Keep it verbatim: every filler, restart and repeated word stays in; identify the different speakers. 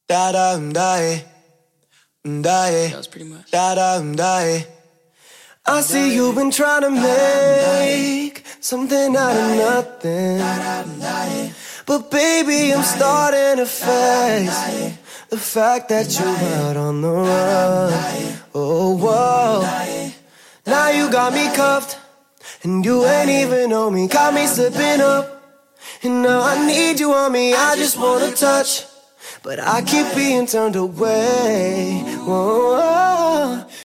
Speaker 1: Da da da da.
Speaker 2: That was pretty much.
Speaker 1: Da da da. I see you've been trying to make something out of nothing, but baby, I'm starting to face the fact that you're out on the run. Oh, whoa. Now you got me cuffed, and you ain't even know me. Got me slipping up, and now I need you on me. I just wanna touch, but I keep being turned away. Whoa.